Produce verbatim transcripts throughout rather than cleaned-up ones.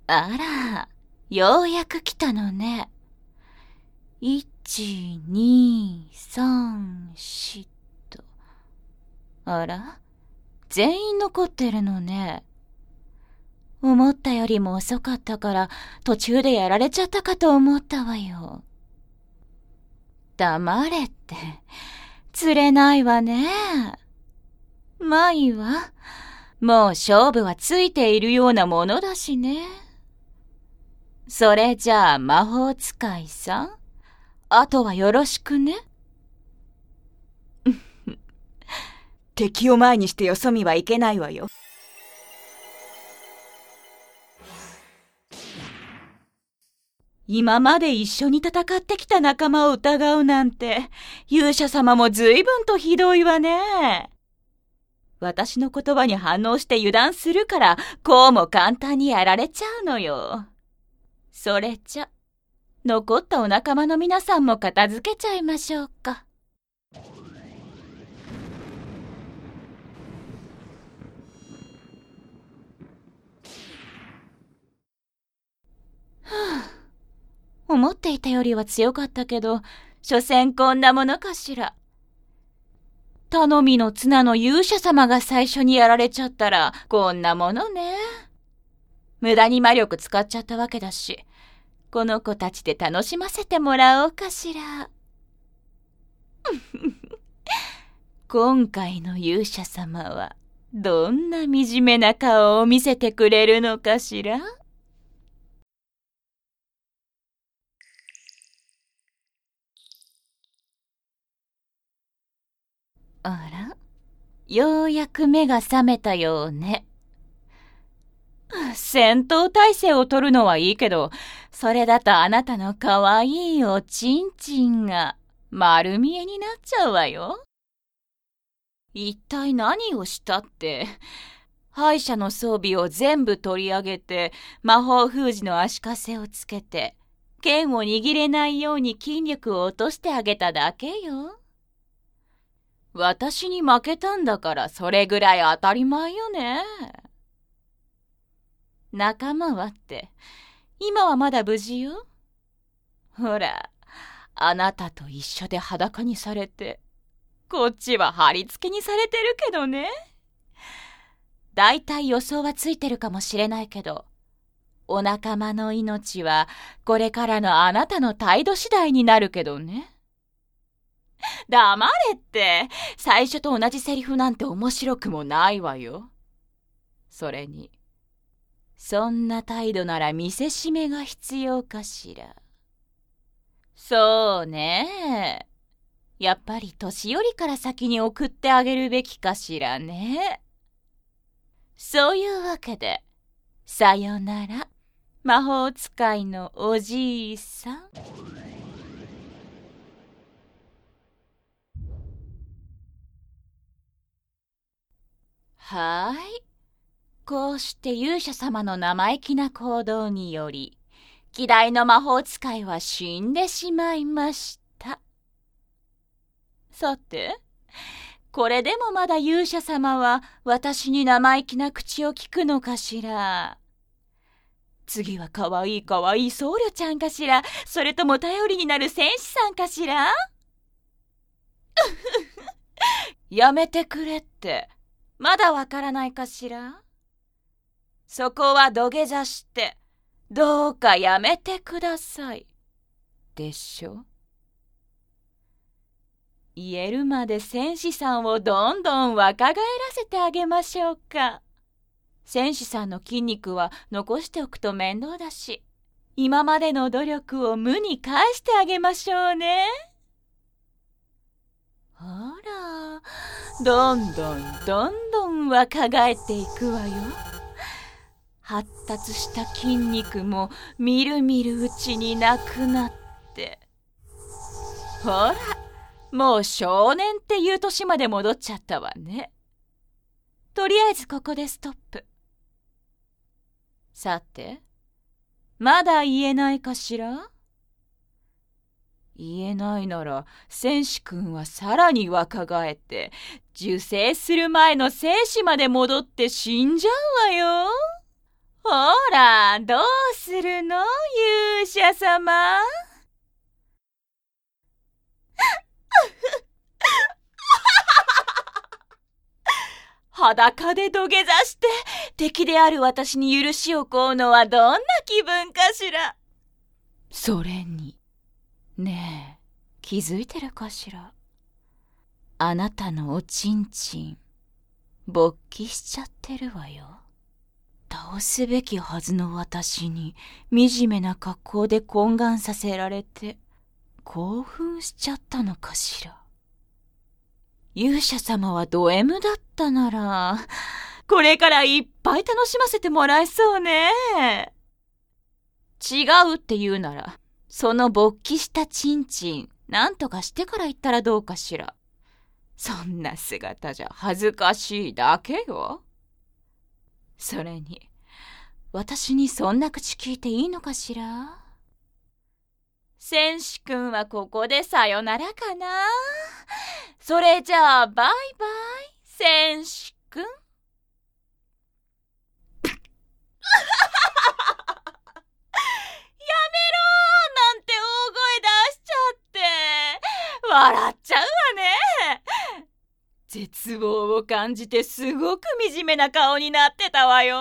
あら、ようやく来たのね。いち、に、さん、しと。あら、全員残ってるのね。思ったよりも遅かったから途中でやられちゃったかと思ったわよ。黙れって、釣れないわね。まあいいわ。もう勝負はついているようなものだしね。それじゃあ魔法使いさん、あとはよろしくね。 敵を前にしてよそ見はいけないわよ。 今まで一緒に戦ってきた仲間を疑うなんて、勇者様も随分とひどいわね。私の言葉に反応して油断するから、こうも簡単にやられちゃうのよ。それじゃ、残ったお仲間の皆さんも片付けちゃいましょうか。はあ、思っていたよりは強かったけど、所詮こんなものかしら。頼みの綱の勇者様が最初にやられちゃったら、こんなものね。無駄に魔力使っちゃったわけだし、この子たちで楽しませてもらおうかしら。今回の勇者様は、どんな惨めな顔を見せてくれるのかしら。あら、ようやく目が覚めたようね。戦闘態勢を取るのはいいけど、それだとあなたのかわいいおちんちんが丸見えになっちゃうわよ。一体何をしたって、敗者の装備を全部取り上げて、魔法封じの足かせをつけて、剣を握れないように筋力を落としてあげただけよ。私に負けたんだからそれぐらい当たり前よね。仲間はって、今はまだ無事よ。ほら、あなたと一緒で裸にされて、こっちは貼り付けにされてるけどね。だいたい予想はついてるかもしれないけど、お仲間の命はこれからのあなたの態度次第になるけどね。黙れって、最初と同じセリフなんて面白くもないわよ。それに、そんな態度なら見せしめが必要かしら。そうね。やっぱり年寄りから先に送ってあげるべきかしらね。そういうわけで、さよなら、魔法使いのおじいさん。はーい。こうして勇者様の生意気な行動により、希代の魔法使いは死んでしまいました。さて、これでもまだ勇者様は私に生意気な口を聞くのかしら。次はかわいいかわいい僧侶ちゃんかしら、それとも頼りになる戦士さんかしら。やめてくれって、まだわからないかしら。そこは土下座して、どうかやめてください。でしょ。言えるまで戦士さんをどんどん若返らせてあげましょうか。戦士さんの筋肉は残しておくと面倒だし、今までの努力を無に返してあげましょうね。ほら、どんどんどんどん若返っていくわよ。発達した筋肉もみるみるうちになくなって。ほら、もう少年っていう年まで戻っちゃったわね。とりあえずここでストップ。さて、まだ言えないかしら？言えないなら、戦士くんはさらに若返って、受精する前の生死まで戻って死んじゃうわよ。 ほら、どうするの、勇者様。裸で土下座して敵である私に許しを請うのはどんな気分かしら。それに、ねえ、気づいてるかしら。あなたのおちんちん、勃起しちゃってるわよ。倒すべきはずの私に惨めな格好で懇願させられて興奮しちゃったのかしら。勇者様はド M だったなら、これからいっぱい楽しませてもらえそうね。違うって言うなら、その勃起したチンチン、なんとかしてから言ったらどうかしら。そんな姿じゃ恥ずかしいだけよ。それに、私にそんな口聞いていいのかしら。戦士くんはここでさよならかな。それじゃあバイバイ、戦士くん。やめろーなんて大声出しちゃって、笑っちゃうわね。絶望を感じてすごく惨めな顔になってたわよ。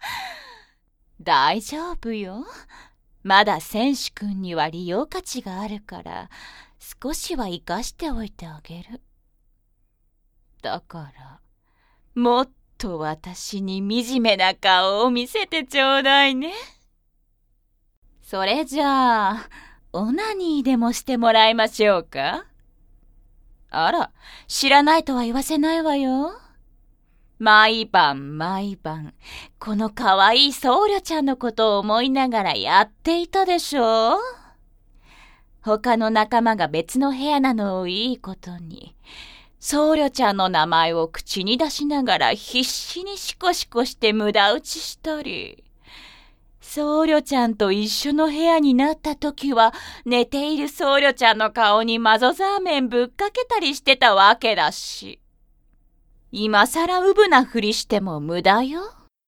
大丈夫よ。まだ戦士くんには利用価値があるから、少しは生かしておいてあげる。だから、もっと私に惨めな顔を見せてちょうだいね。それじゃあ、オナニーでもしてもらいましょうか。あら、知らないとは言わせないわよ。毎晩毎晩、このかわいい僧侶ちゃんのことを思いながらやっていたでしょう。他の仲間が別の部屋なのをいいことに、僧侶ちゃんの名前を口に出しながら必死にシコシコして無駄打ちしたり、僧侶ちゃんと一緒の部屋になった時は寝ている僧侶ちゃんの顔にマゾザーメンぶっかけたりしてたわけだし、今さらうぶなふりしても無駄よ。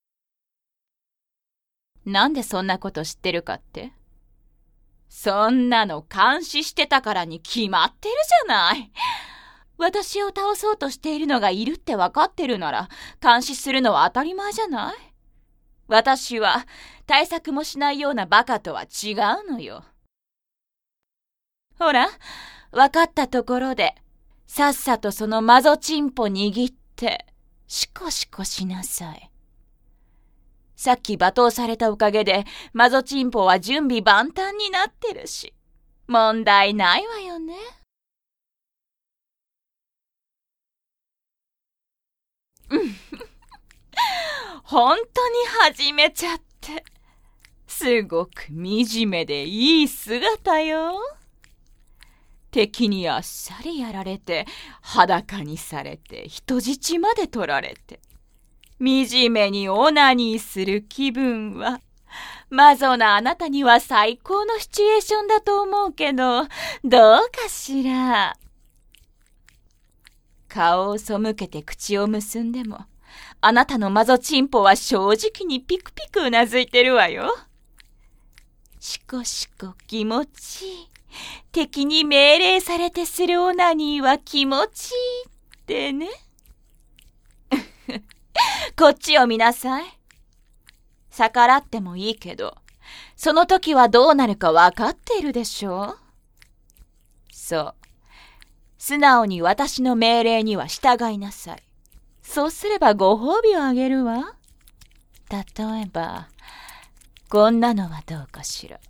なんでそんなこと知ってるかって？そんなの監視してたからに決まってるじゃない。私を倒そうとしているのがいるってわかってるなら、監視するのは当たり前じゃない？私は対策もしないようなバカとは違うのよ。ほら、わかったところで、さっさとそのマゾチンポ握って、シコシコしなさい。さっき罵倒されたおかげで、マゾチンポは準備万端になってるし、問題ないわよね。本当に始めちゃって、すごく惨めでいい姿よ。敵にあっさりやられて、裸にされて、人質まで取られて、惨めにオナニーする気分は、マゾなあなたには最高のシチュエーションだと思うけど、どうかしら。顔を背けて口を結んでも、あなたのマゾチンポは正直にピクピクうなずいてるわよ。シコシコ気持ちいい。敵に命令されてするオナニーは気持ちいいってね。こっちを見なさい。逆らってもいいけど、その時はどうなるかわかっているでしょう。そう。素直に私の命令には従いなさい。そうすればご褒美をあげるわ。例えば、こんなのはどうかしら。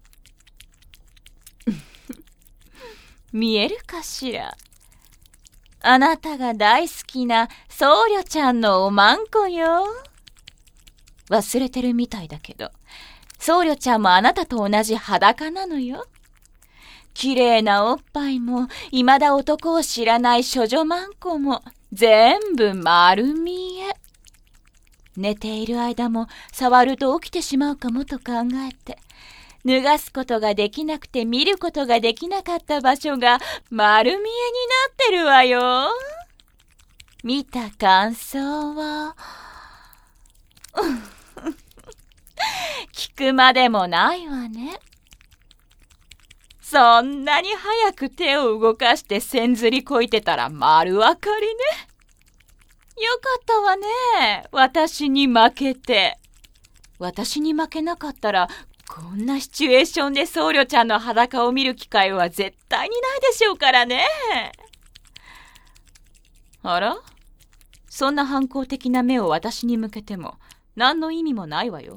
見えるかしら。あなたが大好きな僧侶ちゃんのおまんこよ。忘れてるみたいだけど、僧侶ちゃんもあなたと同じ裸なのよ。綺麗なおっぱいも、未だ男を知らない処女まんこも、全部丸見え。寝ている間も触ると起きてしまうかもと考えて、脱がすことができなくて見ることができなかった場所が丸見えになってるわよ。見た感想は聞くまでもないわね。そんなに早く手を動かしてせんずりこいてたら丸分かりね。よかったわね、私に負けて。私に負けなかったら、こんなシチュエーションで僧侶ちゃんの裸を見る機会は絶対にないでしょうからね。あら？そんな反抗的な目を私に向けても何の意味もないわよ。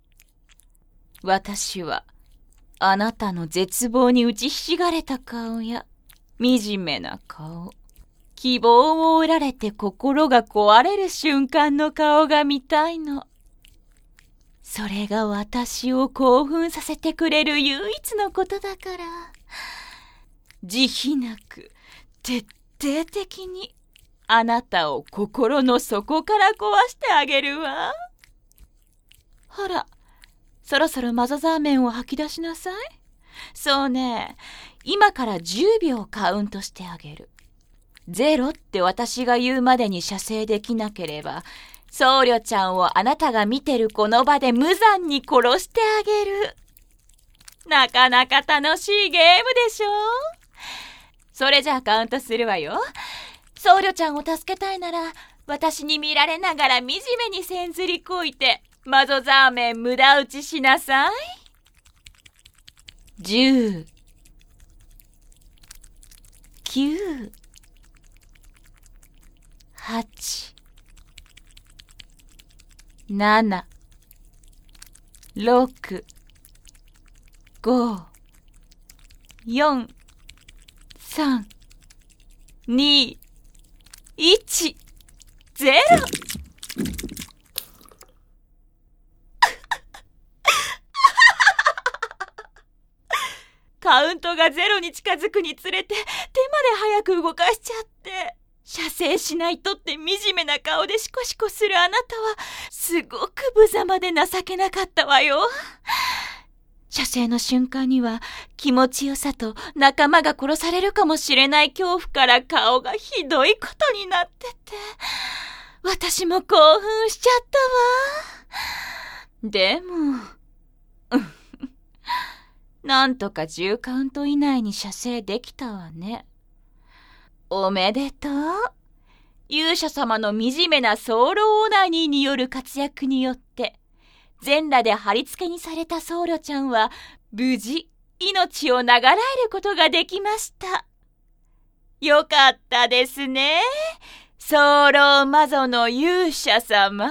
私はあなたの絶望に打ちひしがれた顔や惨めな顔、希望を折られて心が壊れる瞬間の顔が見たいの。それが私を興奮させてくれる唯一のことだから、慈悲なく徹底的にあなたを心の底から壊してあげるわ。ほら、そろそろマゾザーメンを吐き出しなさい。そうね、今からじゅうびょうカウントしてあげる。ゼロって私が言うまでに射精できなければ、僧侶ちゃんをあなたが見てるこの場で無残に殺してあげる。なかなか楽しいゲームでしょ。それじゃあカウントするわよ。僧侶ちゃんを助けたいなら、私に見られながら惨めにせんずりこいて、マゾザーメン無駄打ちしなさい。じゅう、きゅう、はち、なな、ろく、ご、よん、さん、に、いち、ゼロ。カウントがゼロに近づくにつれて手まで早く動かしちゃって、射精しないとって惨めな顔でシコシコするあなたはすごく無様で情けなかったわよ。射精の瞬間には気持ちよさと仲間が殺されるかもしれない恐怖から顔がひどいことになってて、私も興奮しちゃったわ。でもなんとかじゅうカウント以内に射精できたわね。おめでとう。勇者様の惨めなソロオナニーによる活躍によって全裸で貼り付けにされた僧侶ちゃんは無事命を長らえることができました。よかったですね、ソロマゾの勇者様。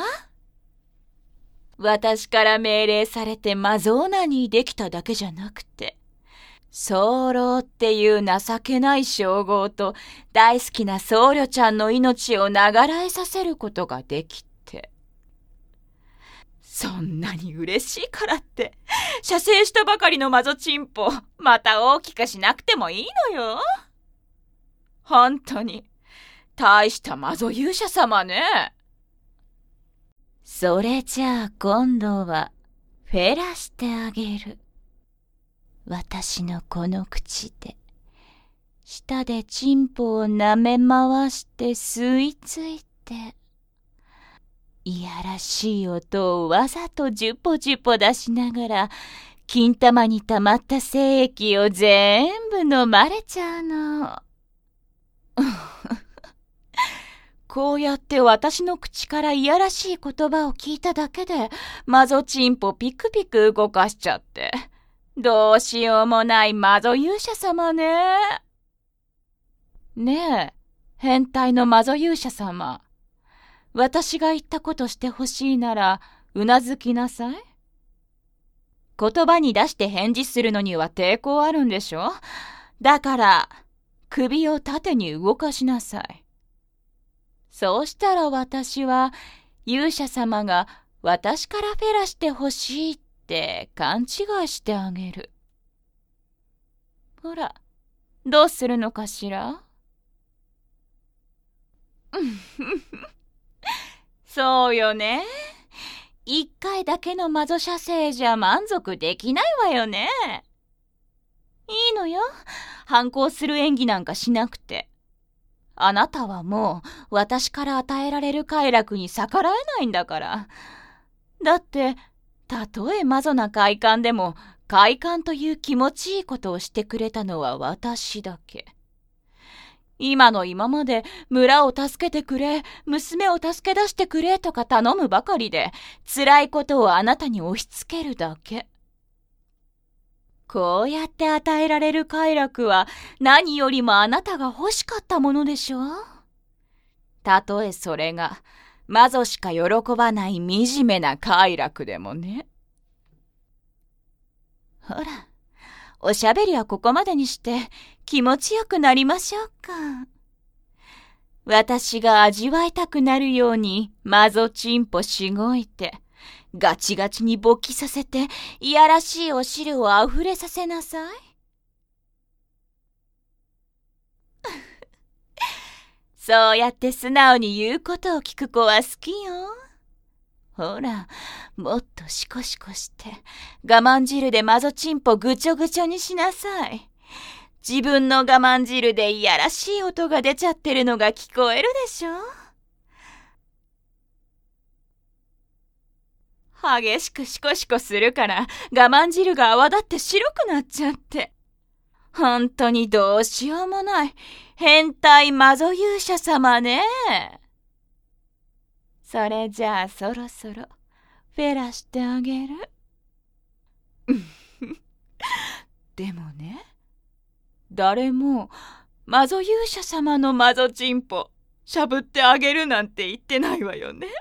私から命令されてマゾオナニーできただけじゃなくて、ソロっていう情けない称号と大好きな僧侶ちゃんの命を長らえさせることができて、そんなに嬉しいからって射精したばかりのマゾチンポまた大きくしなくてもいいのよ。本当に大したマゾ勇者様ね。それじゃあ今度はフェラしてあげる。私のこの口で舌でチンポを舐め回して吸い付いて、いやらしい音をわざとジュポジュポ出しながら金玉に溜まった精液を全部飲まれちゃうの。こうやって私の口からいやらしい言葉を聞いただけでマゾチンポピクピク動かしちゃって、どうしようもないマゾ勇者様ね。ねえ、変態のマゾ勇者様。私が言ったことしてほしいなら、うなずきなさい。言葉に出して返事するのには抵抗あるんでしょ？だから、首を縦に動かしなさい。そうしたら私は、勇者様が私からフェラしてほしいって勘違いしてあげる。ほら、どうするのかしら？そうよね。一回だけのマゾ射精じゃ満足できないわよね。いいのよ。反抗する演技なんかしなくて。あなたはもう私から与えられる快楽に逆らえないんだから。だってたとえマゾな快感でも、快感という気持ちいいことをしてくれたのは私だけ。今の今まで村を助けてくれ、娘を助け出してくれとか頼むばかりで、辛いことをあなたに押し付けるだけ。こうやって与えられる快楽は何よりもあなたが欲しかったものでしょう。たとえそれがマゾしか喜ばない惨めな快楽でもね。ほら、おしゃべりはここまでにして気持ちよくなりましょうか。私が味わいたくなるようにマゾチンポしごいて、ガチガチに勃起させて、いやらしいお汁をあふれさせなさい。そうやって素直に言うことを聞く子は好きよ。ほら、もっとシコシコして、我慢汁でマゾチンポぐちょぐちょにしなさい。自分の我慢汁でいやらしい音が出ちゃってるのが聞こえるでしょ。激しくシコシコするから我慢汁が泡立って白くなっちゃって。本当にどうしようもない変態マゾ勇者様ね。それじゃあそろそろフェラしてあげる。でもね、誰もマゾ勇者様のマゾチンポしゃぶってあげるなんて言ってないわよね。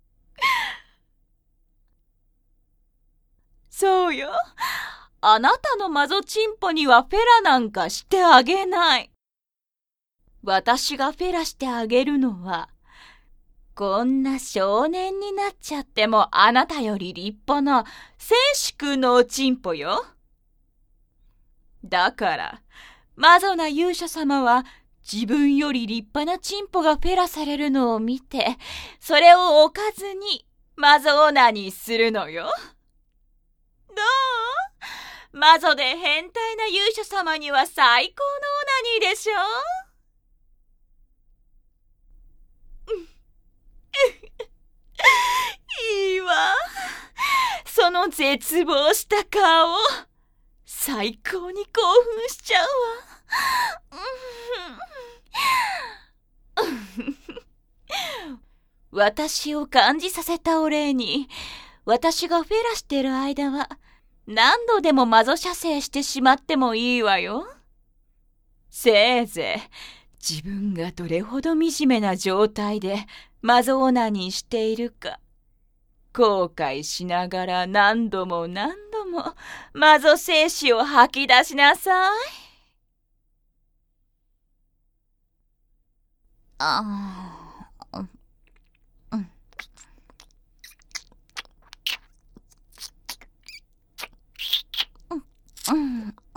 そうよ。あなたのマゾチンポにはフェラなんかしてあげない。私がフェラしてあげるのは、こんな少年になっちゃってもあなたより立派な戦士君のおちんぽよ。だから、マゾな勇者様は自分より立派なチンポがフェラされるのを見て、それをおかずにマゾオナにするのよ。どう？マゾで変態な勇者様には最高のオナニーでしょ？いいわ。その絶望した顔、最高に興奮しちゃうわ。私を感じさせたお礼に、私がフェラしてる間は何度でもマゾ射精してしまってもいいわよ。せいぜい自分がどれほど惨めな状態でマゾオナニーしているか後悔しながら何度も何度もマゾ精子を吐き出しなさい。ああ、うん。うんうん。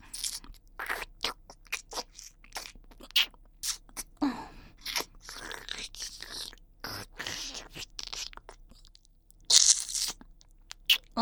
うん。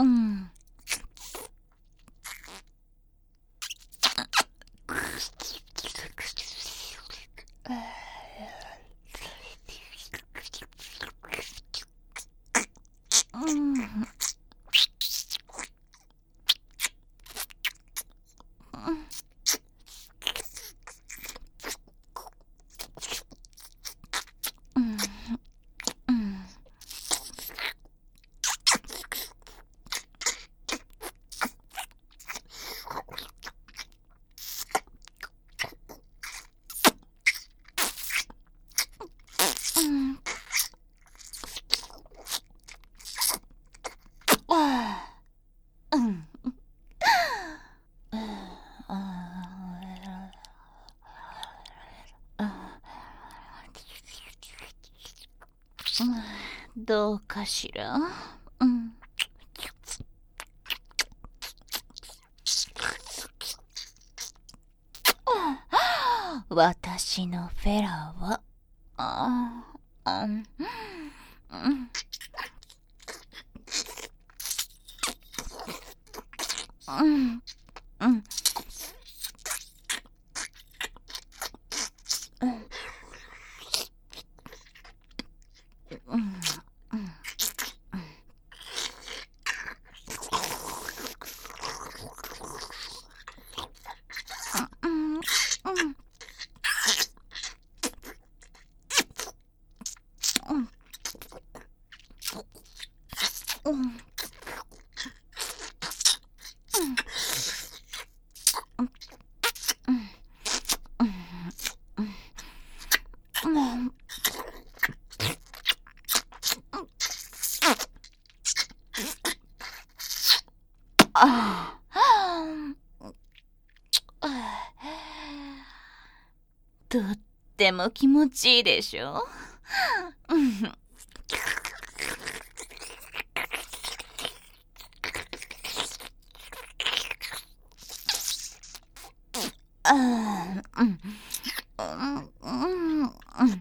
どうかしら。うん。私のフェラは、ああ、うん、うん、うん、うん。 あとっても気持ちいいでしょ。あーうんうんうん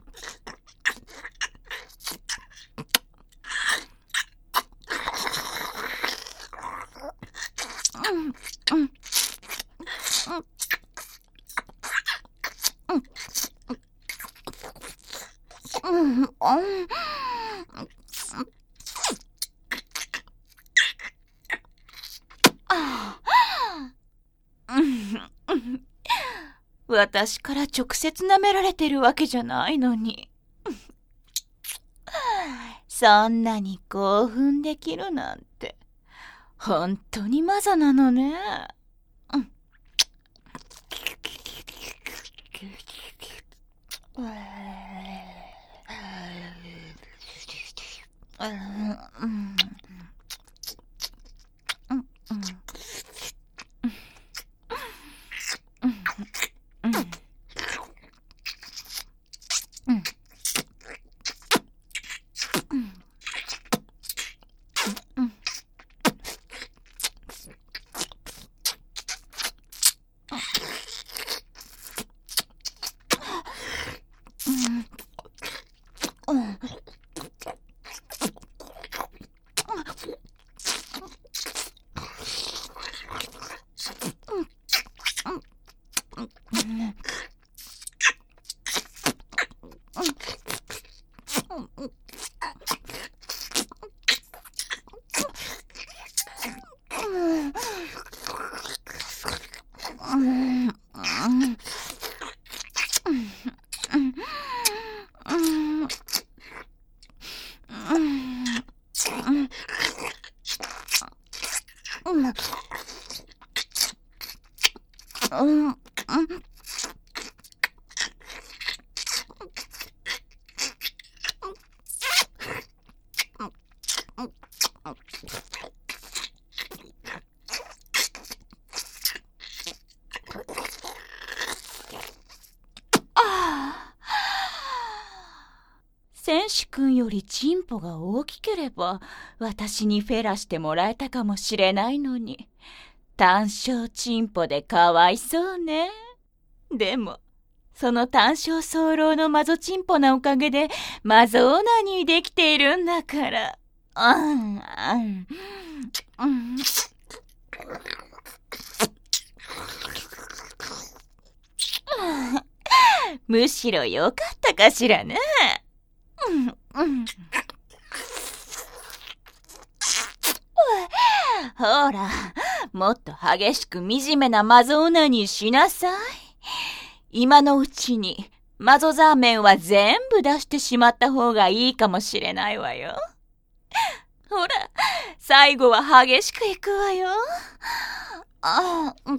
私から直接舐められてるわけじゃないのに。そんなに興奮できるなんて本当にマザなのね。うんうん戦士くんよりチンポが大きければ私にフェラしてもらえたかもしれないのに、単小チンポでかわいそうね。でもその単小早漏のマゾチンポなおかげでマゾオナニーできているんだから。うんうんうんむしろよかったかしらね。うんうんほら、もっと激しく惨めなマゾオナニーしなさい。今のうちにマゾザーメンは全部出してしまった方がいいかもしれないわよ。ほら、最後は激しくいくわよ。ああ、うん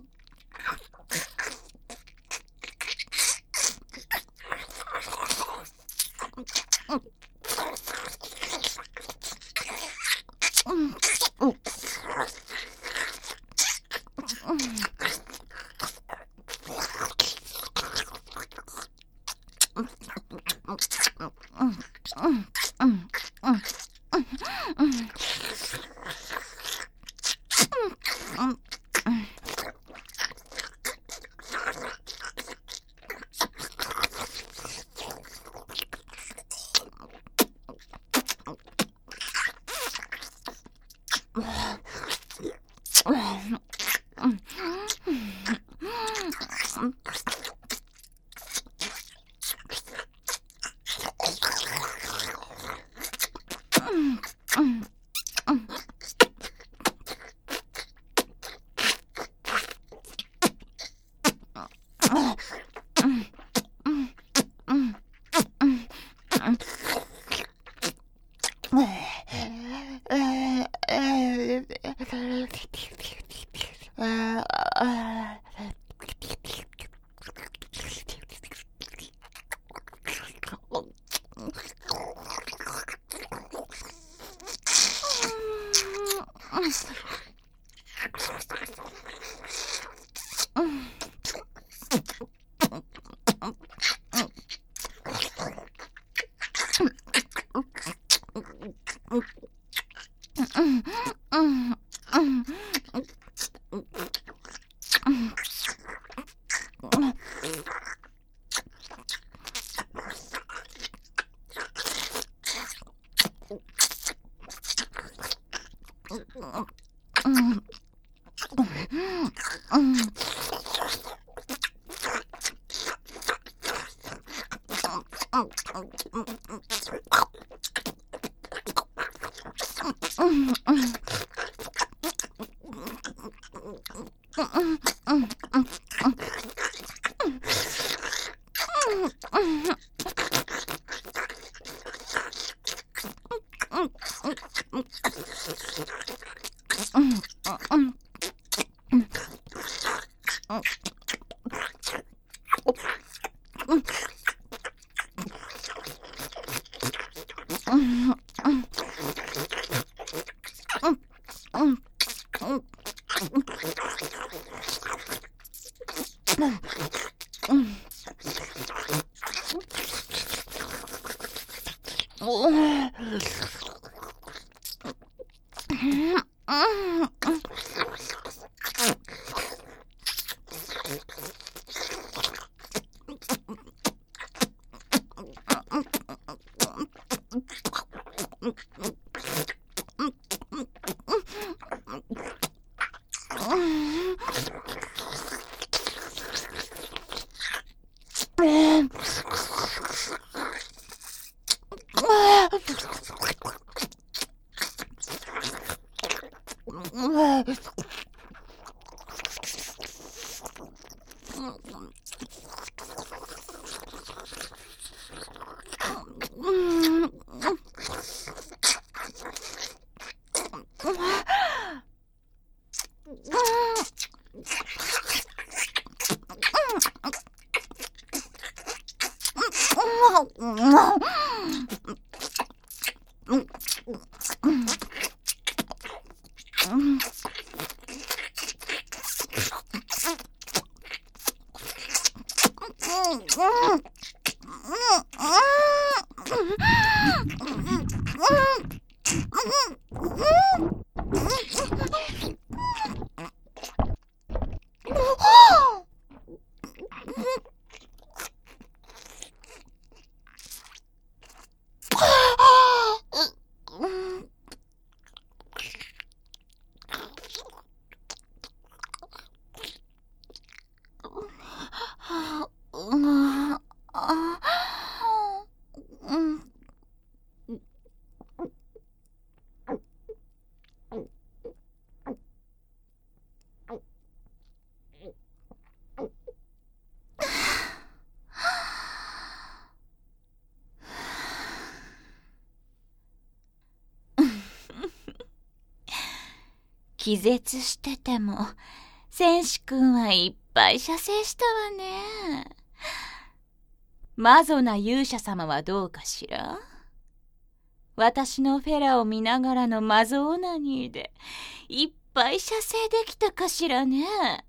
気絶してても戦士くんはいっぱい射精したわね。マゾな勇者様はどうかしら？私のフェラを見ながらのマゾオナニーでいっぱい射精できたかしらね。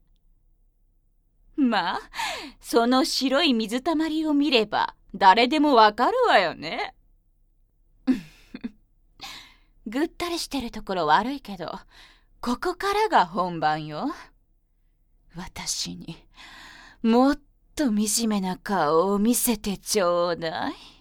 まあその白い水たまりを見れば誰でもわかるわよね。ぐったりしてるところ悪いけどここからが本番よ。私にもっと惨めな顔を見せてちょうだい。